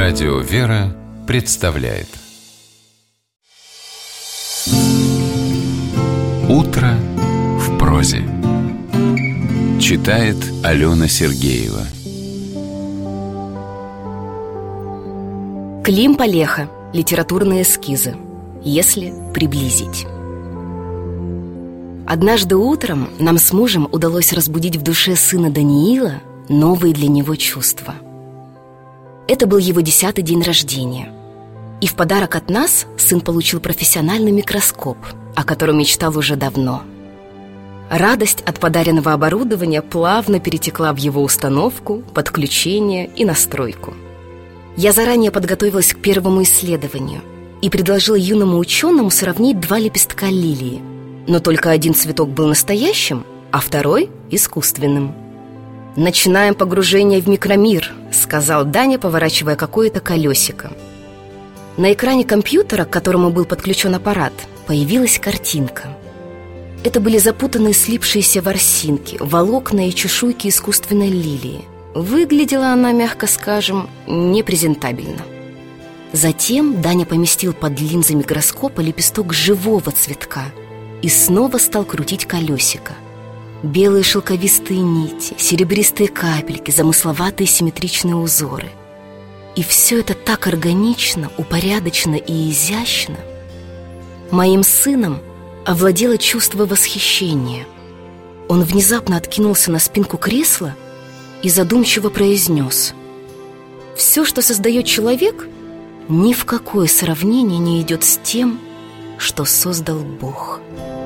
Радио «Вера» представляет «Утро в прозе». Читает Алена Сергеева. Клим Палеха. Литературные эскизы. Если приблизить. Однажды утром нам с мужем удалось разбудить в душе сына Даниила новые для него чувства. Это был его 10-й день рождения. И в подарок от нас сын получил профессиональный микроскоп, о котором мечтал уже давно. Радость от подаренного оборудования плавно перетекла в его установку, подключение и настройку. Я заранее подготовилась к первому исследованию и предложила юному ученому сравнить 2 лепестка лилии. Но только один цветок был настоящим, а второй – искусственным. «Начинаем погружение в микромир», – сказал Даня, поворачивая какое-то колесико. На экране компьютера, к которому был подключен аппарат, появилась картинка. Это были запутанные слипшиеся ворсинки, волокна и чешуйки искусственной лилии. Выглядела она, мягко скажем, непрезентабельно. Затем Даня поместил под линзы микроскопа лепесток живого цветка и снова стал крутить колесико. Белые шелковистые нити, серебристые капельки, замысловатые симметричные узоры. И все это так органично, упорядочено и изящно. Моим сыном овладело чувство восхищения. Он внезапно откинулся на спинку кресла и задумчиво произнес: «Все, что создает человек, ни в какое сравнение не идет с тем, что создал Бог».